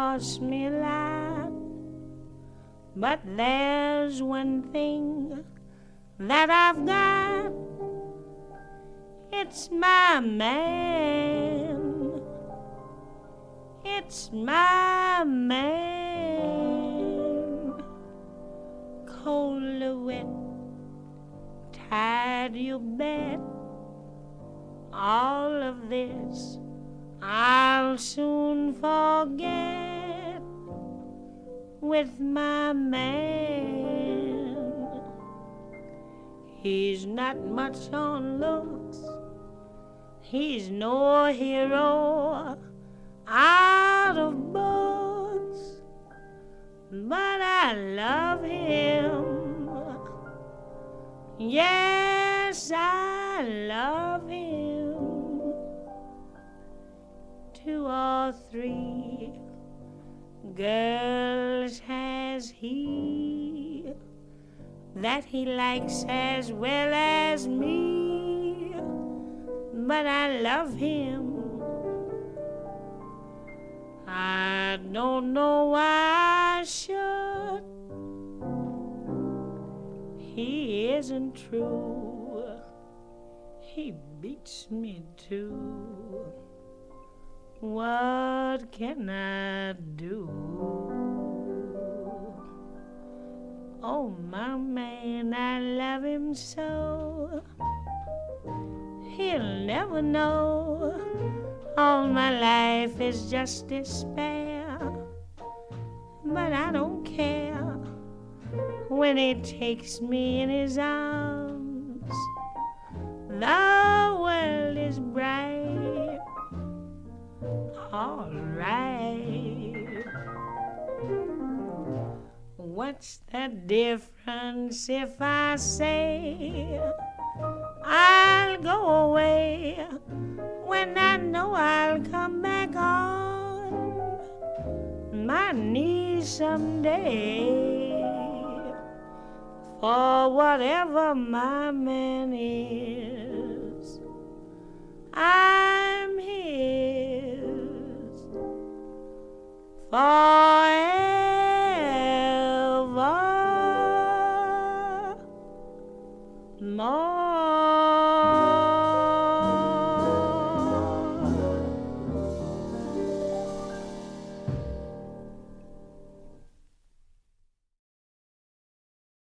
cost me a lot, but there's one thing that I've got. It's my man. It's my man. Cold or wet, tired, you bet. All of this I'll soon forget with my man. He's not much on looks, he's no hero out of books, but I love him. Yes, I love him. 2 or 3 girls has he that he likes as well as me, but I love him. I don't know why I should. He isn't true. He beats me too. What can I do? Oh, my man, I love him so. He'll never know all my life is just despair. But I don't care when he takes me in his arms. The world is bright. All right. What's the difference if I say I'll go away when I know I'll come back on my knees someday? For whatever my man is, I'm his forever more.